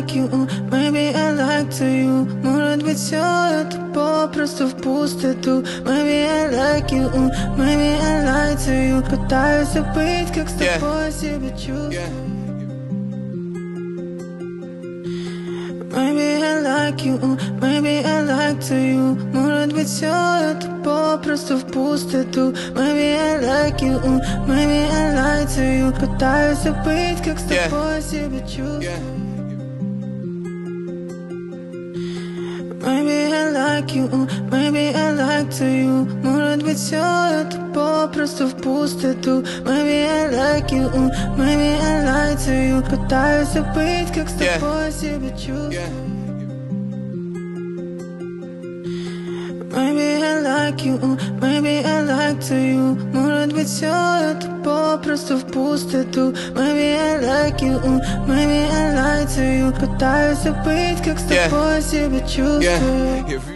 like you, maybe I like to you. Может быть, все это попросту в пустоту. Maybe I like you, maybe I like to you. Пытаюсь забыть, как с тобой себя чувствую. Maybe I like you, maybe I like to you. Может быть, все это попросту в пустоту. Maybe I like you, maybe I like to you. Пытаюсь забыть, как с тобой себя чувствую. Maybe I like you, maybe I like to you. Может быть, все это попросту в пустоту. Maybe I like you, maybe I like to you. Пытаюсь забыть, как с тобой себя чувствую. Maybe I like you, maybe I like to you. Может быть, все это попросту в пустоту. Maybe I like you, maybe I like to you. Пытаюсь забыть, как с тобой себя чувствую.